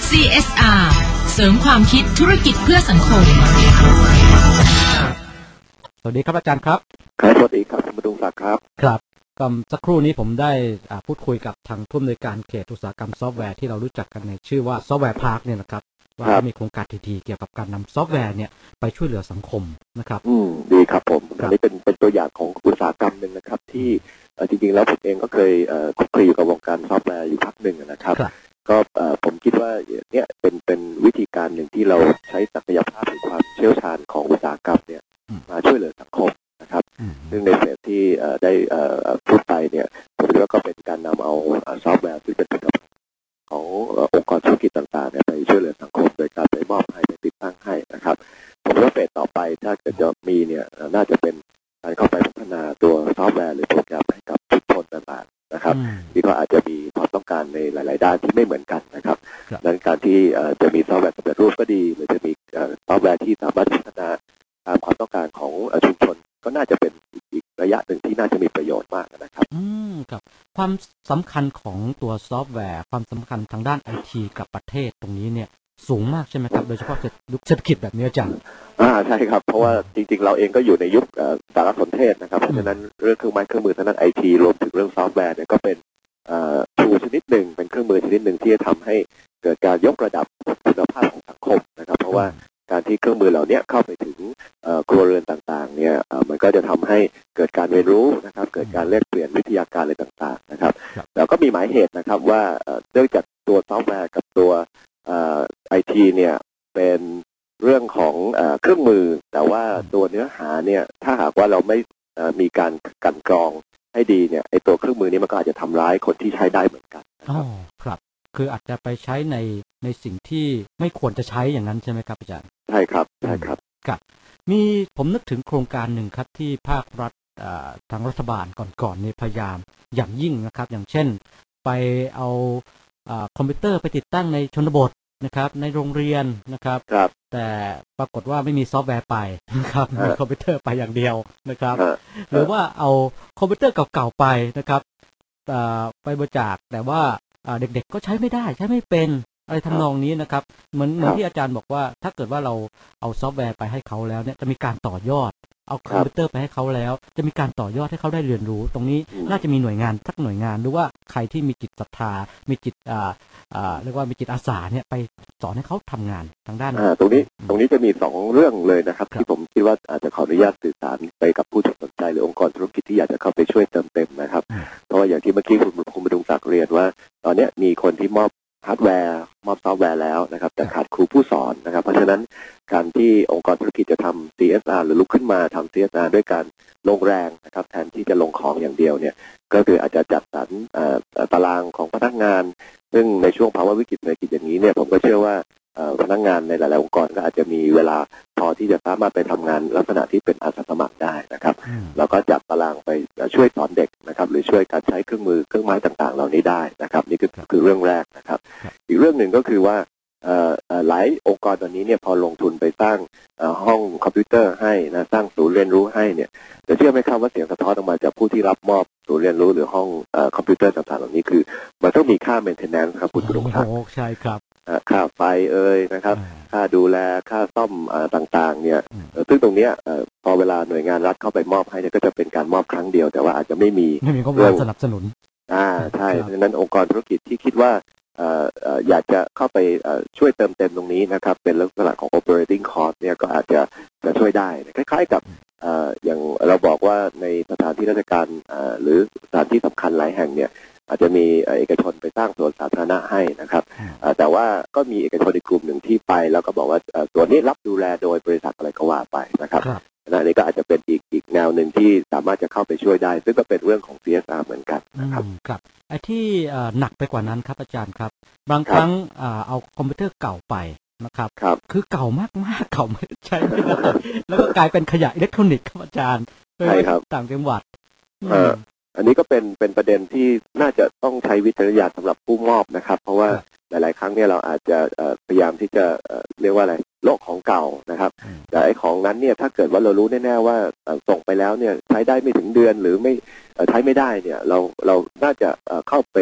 CSR เสริมความคิดธุรกิจเพื่อสังคมสวัสดีครับอาจารย์ครับครับสวัสดีครับคุณบดุงศักดิ์ครับครับก็สักครู่นี้ผมได้พูดคุยกับทางผู้อำนวยการเขตอุตสาหกรรมซอฟต์แวร์ที่เรารู้จักกันในชื่อว่าซอฟต์แวร์พาร์คเนี่ยนะครับว่ามีโครงการทีๆเกี่ยวกับการนำซอฟต์แวร์เนี่ยไปช่วยเหลือสังคมนะครับดีครับผมอันนี้เป็นตัวอย่างของอุตสาหกรรมหนึ่งนะครับที่จริงๆแล้วผมเองก็เคยคลุกคลีอยู่กับวงการซอฟต์แวร์อยู่พักหนึ่งนะครับก็ผมคิดว่าเนี่ยเป็นวิธีการหนึ่งที่เราใช้ศักยภาพหรือความเชี่ยวชาญของอุตสาหกรรมเนี่ยมาช่วยเหลือสังคมนะครับซึ่งในเฟสที่ได้พูดไปเนี่ยผมคิดว่าก็เป็นการนำเอาซอฟต์แวร์ที่เป็นผลิตภัณฑ์ขององค์กรธุรกิจต่างๆเนี่ยไปช่วยเหลือสังคมโดยการไปมอบให้ไปติดตั้งให้นะครับผมว่าเฟสต่อไปถ้าเกิดจะมีเนี่ยน่าจะเป็นการเข้าไปพัฒนาตัวซอฟต์แวร์หรือโปรแกรมให้กับชุมชนต่างๆนะครับที่ก็อาจจะมีความต้องการในหลายๆด้านที่ไม่เหมือนกันนะครับดังนั้นการที่จะมีซอฟต์แวร์สำเร็จรูปก็ดีหรือจะมีซอฟต์แวร์ที่สามารถพัฒนาตามความต้องการของชุมชนก็น่าจะเป็นอีกระยะหนึ่งที่น่าจะมีประโยชน์มากนะครับครับความสำคัญของตัวซอฟต์แวร์ความสำคัญทางด้านไอทีกับประเทศตรงนี้เนี่ยสูงมากใช่ไหมครับโดยเฉพาะยุคเศรษฐกิจแบบนี้อาจารย์ใช่ครับเพราะว่าจริงๆเราเองก็อยู่ในยุคสารสนเทศนะครับเพราะฉะนั้นเรื่องเครื่องไม้เครื่องมือทางด้านไอทีรวมถึงเรื่องซอฟต์แวร์เนี่ยก็เป็นทูชนิดหนึ่งเป็นเครื่องมือชนิดหนึ่งที่จะทำให้เกิดการยกระดับคุณภาพของสังคมนะครับเพราะว่าการที่เครื่องมือเหล่านี้เข้าไปถึงครัวเรือนต่างๆเนี่ยมันก็จะทำให้เกิดการเรียนรู้นะครับเกิดการแลกเปลี่ยนวิทยาการอะไรต่างๆนะครับแล้วก็มีหมายเหตุนะครับว่าเนื่องจากตัวซอฟต์แวร์กับตัวไอทีเนี่ยเป็นเรื่องของเครื่องมือแต่ว่าตัวเนื้อหาเนี่ยถ้าหากว่าเราไม่มีการกลั่นกรองให้ดีเนี่ยไอตัวเครื่องมือนี้มันก็อาจจะทำร้ายคนที่ใช้ได้เหมือนกันครับคืออาจจะไปใช้ในสิ่งที่ไม่ควรจะใช้อย่างนั้นใช่ไหมครับอาจารย์ใช่ครับใช่ครับครับมีผมนึกถึงโครงการหนึ่งครับที่ภาครัฐทางรัฐบาลก่อนนี่พยายามอย่างยิ่งนะครับอย่างเช่นไปเอาคอมพิวเตอร์ไปติดตั้งในชนบทนะครับในโรงเรียนนะครับแต่ปรากฏว่าไม่มีซอฟต์แวร์ไปนะครับมีคอมพิวเตอร์ไปอย่างเดียวนะครับหรือว่าเอาคอมพิวเตอร์เก่าๆไปนะครับไปบริจาคแต่ว่าเด็กๆก็ใช้ไม่ได้ใช้ไม่เป็นอะไรทำนองนี้นะครับเหมือนที่อาจารย์บอกว่าถ้าเกิดว่าเราเอาซอฟต์แวร์ไปให้เขาแล้วเนี่ยจะมีการต่อยอดเอาคอมพิวเตอร์ไปให้เขาแล้วจะมีการต่อยอดให้เขาได้เรียนรู้ตรงนี้น่าจะมีหน่วยงานสักหน่วยงานหรือว่าใครที่มีจิตศรัทธามีจิตเรียกว่ามีจิตอาสาเนี่ยไปสอนให้เขาทำงานทางด้านตรงนี้จะมี2เรื่องเลยนะครับที่ผมคิดว่าอาจจะขออนุญาตสื่อสารไปกับผู้สนใจหรือองค์กรธุรกิจที่อยากจะเข้าไปช่วยเติมเต็มนะครับเพราะว่าอย่างที่เมื่อกี้คุณบดุงศักดิ์เรียนว่าตอนนี้มีคนที่มอบฮาร์ดแวร์มอบซอฟต์แวร์แล้วนะครับแต่ขาดครูผู้สอนนะครับเพราะฉะนั้นการที่องค์กรธุรกิจจะทำ CSR หรือลุกขึ้นมาทำ CSR ด้วยการลงแรงนะครับแทนที่จะลงของอย่างเดียวเนี่ยก็คืออาจจะจัดสรรตารางของพนักงานซึ่งในช่วงภาวะวิกฤตเศรษฐกิจอย่างนี้เนี่ยผมก็เชื่อว่าพนักงานในหลายๆองค์กรก็อาจจะมีเวลาพอที่จะสามารถไปทำงานลักษณะที่เป็นอาสาสมัครได้นะครับแล้วก็จัดตารางไปช่วยสอนเด็กนะครับหรือช่วยการใช้เครื่องมือเครื่องไม้ต่างๆเหล่านี้ได้นะครับนี่คือเรื่องแรกนะครับอีกเรื่องหนึ่งก็คือว่าหลายองค์กรตอนนี้เนี่ยพอลงทุนไปสร้างห้องคอมพิวเตอร์ให้นะสร้างศูนย์เรียนรู้ให้เนี่ยจะเชื่อไหมครับว่าเสียงสะท้อนออกมาจากผู้ที่รับมอบศูนย์เรียนรู้หรือห้องคอมพิวเตอร์ต่างๆเหล่านี้คือมันต้องมีค่า maintenance ครับคุณผู้ชมครับใช่ครับค่าไฟนะครับค่าดูแลค่าซ่อมต่างๆเนี่ยซึ่งตรงเนี้ยพอเวลาหน่วยงานรัฐเข้าไปมอบให้เนี่ยก็จะเป็นการมอบครั้งเดียวแต่ว่าอาจจะไม่มีข้อมูลสนับสนุนใช่ดังนั้นองค์กรธุรกิจที่คิดว่าอยากจะเข้าไปช่วยเติมเต็มตรงนี้นะครับเป็นลักษณะของ operating cost เนี่ยก็อาจจะช่วยได้คล้ายๆกับอย่างเราบอกว่าในสถานที่ราชการหรือสถานที่สำคัญหลายแห่งเนี่ยอาจจะมีเอกชนไปสร้างสวนสาธารณะให้นะครับแต่ว่าก็มีเอกชนอีกกลุ่มหนึ่งที่ไปแล้วก็บอกว่าส่วนนี้รับดูแลโดยบริษัทอะไรก็ว่าไปนะครับนี่ก็อาจจะเป็นอีกแนวหนึ่งที่สามารถจะเข้าไปช่วยได้ซึ่งก็เป็นเรื่องของ CSR เหมือนกันนะครับครับไอ้ที่หนักไปกว่านั้นครับอาจารย์ครับบางครั้งเอาคอมพิวเตอร์เก่าไปนะครับคือเก่ามากๆเก่าไม่ใช้ไม่ได้แล้วก็กลายเป็นขยะอิเล็กทรอนิกส์ครับอาจารย์ใช่ครับต่างจังหวัดอันนี้ก็เป็นประเด็นที่น่าจะต้องใช้วิจารณญาณสำหรับผู้มอบนะครับเพราะว่าหลายๆครั้งเนี่ยเราอาจจะพยายามที่จะเรียกว่าอะไรโลกของเก่านะครับแต่ไอ้ของนั้นเนี่ยถ้าเกิดว่าเรารู้แน่ๆว่าส่งไปแล้วเนี่ยใช้ได้ไม่ถึงเดือนหรือไม่ใช้ไม่ได้เนี่ยเราน่าจะเข้าไป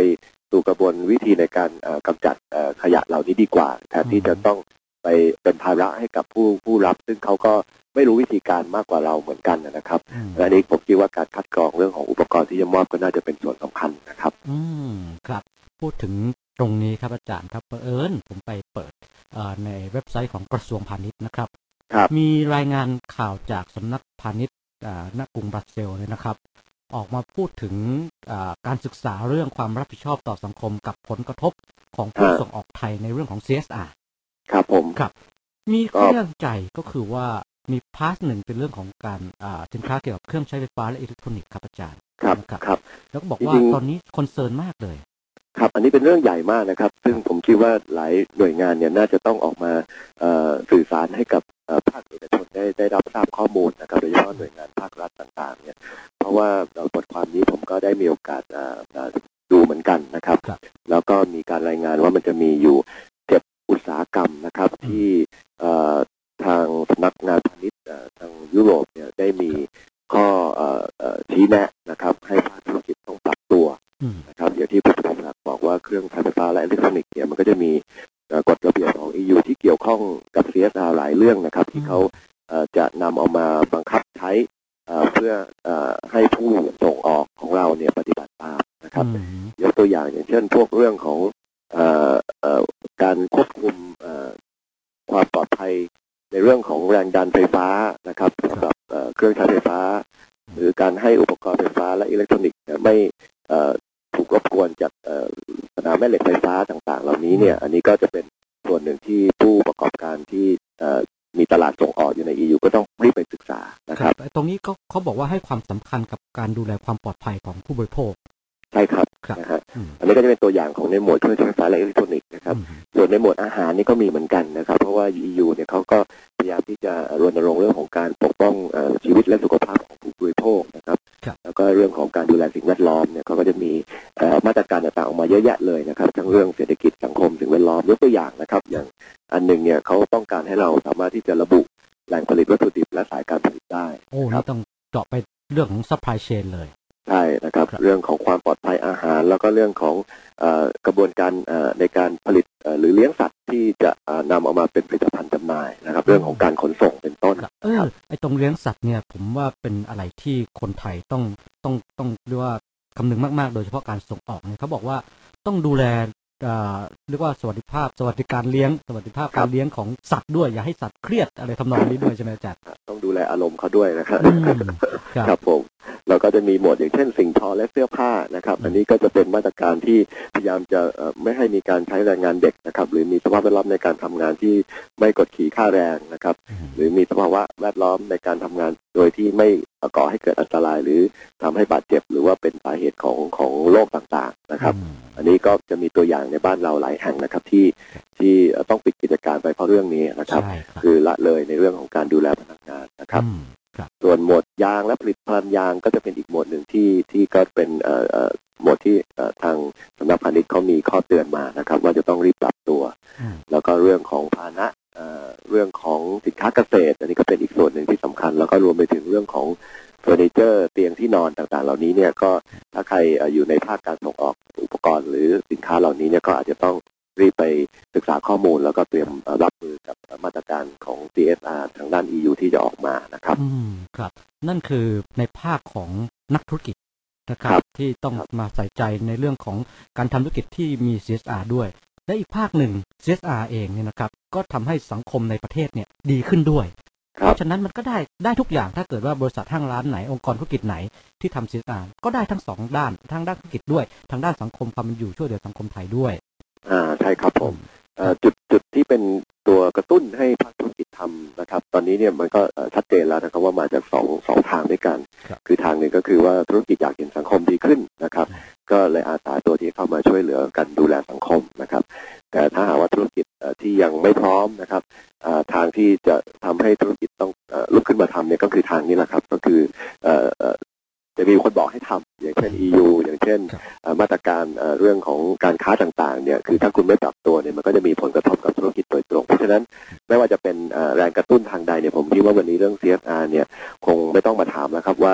สู่กระบวนวิธีในการกำจัดขยะเหล่านี้ดีกว่าแทนที่จะต้องไปเป็นภาระให้กับผู้รับซึ่งเขาก็ไม่รู้วิธีการมากกว่าเราเหมือนกันนะครับและอันนี้ผมคิดว่าการคัดกรองเรื่องของอุปกรณ์ที่จะมอบก็น่าจะเป็นส่วนสำคัญนะครับครับพูดถึงตรงนี้ครับอาจารย์ครับผมไปเปิดในเว็บไซต์ของกระทรวงพาณิชย์นะครับมีรายงานข่าวจากสำนักพาณิชย์ณกรุงบรัสเซลส์เลยนะครับออกมาพูดถึงการศึกษาเรื่องความรับผิดชอบต่อสังคมกับผลกระทบของผู้ส่งออกไทยในเรื่องของ CSR ครับผมครับมีข้อน่าสนใจก็คือว่ามีพาร์ทหนึ่งเป็นเรื่องของการสินค้าเกี่ยวกับเครื่องใช้ไฟฟ้าและอิเล็กทรอนิกส์ครับอาจารย์ครับแล้วก็บอกว่าตอนนี้คอนเซิร์นมากเลยครับอันนี้เป็นเรื่องใหญ่มากนะครับซึ่งผมคิดว่าหลายหน่วยงานเนี่ยน่าจะต้องออกมาสื่อสารให้กับภาคเอกชนได้รับทราบข้อมูลนะครับโดยเฉพาะหน่วยงานภาครัฐต่างๆเนี่ยเพราะว่าบทความนี้ผมก็ได้มีโอกาสดูเหมือนกันนะครับแล้วก็มีการรายงานว่ามันจะมีอยู่7อุตสาหกรรมนะครับที่ทางสำนักงานพาณิชย์ทางยุโรปเนี่ยได้มีข้อชี้แนะนะครับให้ภาคธุรกิจต้องปรับตัวนะครับอย่างที่ผู้บริหารบอกว่าเครื่องใช้ไฟฟ้าและอิเล็กทรอนิกส์เนี่ยมันก็จะมีกฎระเบียบของ EU ที่เกี่ยวข้องกับ CSR หลายเรื่องนะครับที่เขาจะนำเอามาบังคับใช้เพื่อให้ผู้ส่งออกของเราเนี่ยปฏิบัติตามนะครับยกตัวอย่างเช่นพวกเรื่องของการควบคุมความปลอดภัยในเรื่องของแรงดันไฟฟ้านะครับสำหรับเครื่องใช้ไฟฟ้าหรือการให้อุปกรณ์ไฟฟ้าและอิเล็กทรอนิกส์ไม่ถูกรบกวนจากสนามแม่เหล็กไฟฟ้าต่างๆเหล่านี้เนี่ยอันนี้ก็จะเป็นส่วนหนึ่งที่ผู้ประกอบการที่มีตลาดส่งออกอยู่ใน EU ก็ต้องรีบไปศึกษานะครับตรงนี้เขาบอกว่าให้ความสำคัญกับการดูแลความปลอดภัยของผู้บริโภคใช่ครับนะฮะอันนี้ก็จะเป็นตัวอย่างของในหมวดเครื่องใช้ไฟฟ้าและอิเล็กทรอนิกส์นะครับส่วนในหมวดอาหารนี่ก็มีเหมือนกันนะครับเพราะว่า EU เนี่ยเขาก็พยายามที่จะรณรงค์เรื่องของการปกป้องชีวิตและสุขภาพของผู้บริโภคนะครับแล้วก็เรื่องของการดูแลสิ่งแวดล้อมเนี่ยเขาก็จะมีมาตรการต่างๆออกมาเยอะแยะเลยนะครับทั้งเรื่องเศรษฐกิจสังคมสิ่งแวดล้อมยกตัวอย่างนะครับอย่างอันหนึ่งเนี่ยเขาต้องการให้เราสามารถที่จะระบุแหล่งผลิตวัตถุดิบและสายการผลิตได้นี่ต้องเจาะไปเรื่องของ supply chain เลยใช่นะครับเรื่องของความปลอดภัยอาหารแล้วก็เรื่องของกระบวนการในการผลิตหรือเลี้ยงสัตว์ที่จะนำออกมาเป็นผลิตภัณฑ์จำหน่ายนะครับเรื่องของการขนส่งเป็นต้นไอ้ตรงเลี้ยงสัตว์เนี่ยผมว่าเป็นอะไรที่คนไทยต้องเรียกว่าคำนึงมากๆโดยเฉพาะการส่งออกเนี่ยเขาบอกว่าต้องดูแลเรียกว่าสวัสดิภาพการเลี้ยงสวัสดิภาพการเลี้ยงของสัตว์ด้วยอย่าให้สัตว์เครียดอะไรทำนองนี้ด้วยใช่ไหมอาจารย์ต้องดูแลอารมณ์เขาด้วยนะครับครับผมเราก็จะมีหมวดอย่างเช่นสิ่งทอและเสื้อผ้านะครับอันนี้ก็จะเป็นมาตรการที่พยายามจะไม่ให้มีการใช้แรงงานเด็กนะครับหรือมีสภาพแวดล้อมในการทำงานที่ไม่กดขี่ค่าแรงนะครับหรือมีสภาวะแวดล้อมในการทำงานโดยที่ไม่ก่อให้เกิดอันตรายหรือทำให้บาดเจ็บหรือว่าเป็นสาเหตุของโรคต่างๆนะครับอันนี้ก็จะมีตัวอย่างในบ้านเราหลายแห่งนะครับที่ต้องปิดกิจการไปเพราะเรื่องนี้นะครับคือละเลยในเรื่องของการดูแลพนักงานนะครับส่วนหมวดยางและผลิตภัณฑ์ยางก็จะเป็นอีกหมวดหนึ่งที่ก็เป็นหมวดที่ทางสำนักพาณิชย์เขามีข้อเตือนมานะครับว่าจะต้องรีบปรับตัวแล้วก็เรื่องของพาหนะเรื่องของสินค้าเกษตรอันนี้ก็เป็นอีกส่วนหนึ่งที่สำคัญแล้วก็รวมไปถึงเรื่องของเฟอร์นิเจอร์เตียงที่นอนต่างๆเหล่านี้เนี่ยก็ถ้าใครอยู่ในภาคการส่งออกอุปกรณ์หรือสินค้าเหล่านี้เนี่ยก็อาจจะต้องรีบไปศึกษาข้อมูลแล้วก็เตรียมรับมือกับมาตรการของ CSR ทางด้าน EU ที่จะออกมานะครับครับนั่นคือในภาคของนักธุรกิจนะครับที่ต้องมาใส่ใจในเรื่องของการทำธุรกิจที่มี CSR ด้วยและอีกภาคหนึ่ง CSR เองเนี่ยนะครับก็ทำให้สังคมในประเทศเนี่ยดีขึ้นด้วยเพราะฉะนั้นมันก็ได้ทุกอย่างถ้าเกิดว่าบริษัทห้างร้านไหนองค์กรธุรกิจไหนที่ทำ CSR ก็ได้ทั้งสองด้านทั้งด้านธุรกิจด้วยทางด้านสังคมความเป็นอยู่ช่วยเหลือสังคมไทยด้วยใช่ครับผมจุดที่เป็นตัวกระตุ้นให้ภาคธุรกิจทำนะครับตอนนี้เนี่ยมันก็ชัดเจนแล้วนะครับว่ามาจากสองทางด้วยกันคือทางหนึ่งก็คือว่าธุรกิจอยากเห็นสังคมดีขึ้นนะครับก็เลยอาสาตัวที่เข้ามาช่วยเหลือกันดูแลสังคมนะครับแต่ถ้าหากว่าธุรกิจที่ยังไม่พร้อมนะครับทางที่จะทำให้ธุรกิจต้องลุกขึ้นมาทำเนี่ยก็คือทางนี้แหละครับก็คือจะมีคนบอกให้ทำอย่างเช่น EU อย่างเช่นมาตรการเรื่องของการค้าต่างๆเนี่ยคือถ้าคุณไม่ปรับตัวเนี่ยมันก็จะมีผลกระทบกับธุรกิจโดยตรงเพราะฉะนั้นไม่ว่าจะเป็นแรงกระตุ้นทางใดเนี่ยผมคิดว่าวันนี้เรื่อง CSR เนี่ยคงไม่ต้องมาถามแล้วครับว่า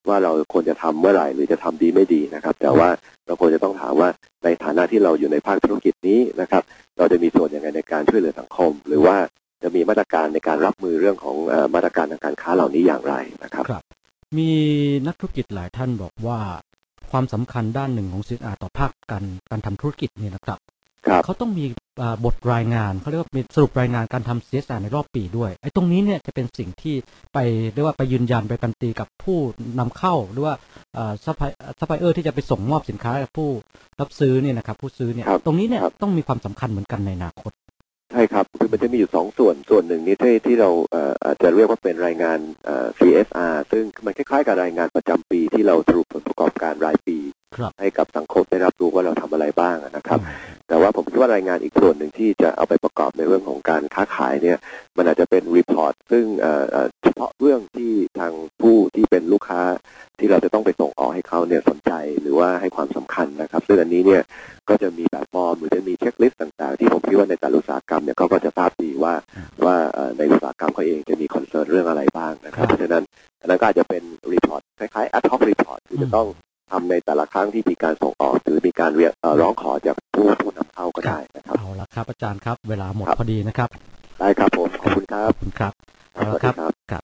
ว่าเราควรจะทำเมื่อไหร่หรือจะทำดีไม่ดีนะครับแต่ว่าเราควรจะต้องถามว่าในฐานะที่เราอยู่ในภาคธุรกิจนี้นะครับเราจะมีส่วนยังไงในการช่วยเหลือสังคมหรือว่าจะมีมาตรการในการรับมือเรื่องของมาตรการทางการค้าเหล่านี้อย่างไรนะครับมีนักธุรกิจหลายท่านบอกว่าความสำคัญด้านหนึ่งของ CSR ต่อภาคการทำธุรกิจเนี่ยนะครับเขาต้องมีบทรายงานเขาเรียกว่ามีสรุปรายงานการทำ CSR ในรอบปีด้วยไอ้ตรงนี้เนี่ยจะเป็นสิ่งที่ไปเรียกว่าไปยืนยันไปการันตีกับผู้นำเข้าหรือว่าซัพพลายเออร์ที่จะไปส่งมอบสินค้ากับผู้รับซื้อเนี่ยนะครับผู้ซื้อเนี่ยตรงนี้เนี่ยต้องมีความสำคัญเหมือนกันในอนาคตใช่ครับคือมันจะมีอยู่2ส่วนหนึ่งนี้ที่เราอาจจะเรียกว่าเป็นรายงาน CSR ซึ่งมันคล้ายๆกับรายงานประจำปีที่เราสรุปผลประกอบการรายปีให้กับสังคมได้รับรู้ว่าเราทำอะไรบ้างนะครับแต่ว่าผมคิดว่ารายงานอีกส่วนหนึ่งที่จะเอาไปประกอบในเรื่องของการค้าขายเนี่ยมันอาจจะเป็นรีพอร์ตซึ่งเฉพาะเรื่องที่ทางผู้ที่เป็นลูกค้าที่เราจะต้องไปส่งออกให้เขาเนี่ยสนใจหรือว่าให้ความสำคัญนะครับซึ่งอันนี้เนี่ยก็จะมีแบบฟอร์มหรือจะมีเช็คลิสต์ต่างๆที่ผมคิดว่าในแต่ละอุตสาหกรรมเนี่ยเขาก็จะทราบดีว่าในอุตสาหกรรมเขาเองจะมีคอนเซิร์นเรื่องอะไรบ้างนะครับเพราะฉะนั้นอันนั้นก็อาจจะเป็นรีพอร์ตคล้ายๆ ad hoc report ที่จะต้องทำในแต่ละครั้งที่มีการส่งออกหรือมีการร้องขอจากผู้นำเข้าก็ได้นะครับเอาละครับอาจารย์ครับเวลาหมดพอดีนะครับได้ครับผมขอบคุณครับขอบคุณครับเอาละครับ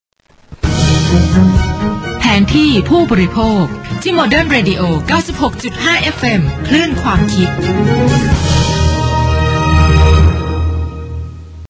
แผนที่ผู้บริโภคที่ Modern Radio 96.5 FM คลื่นความคิด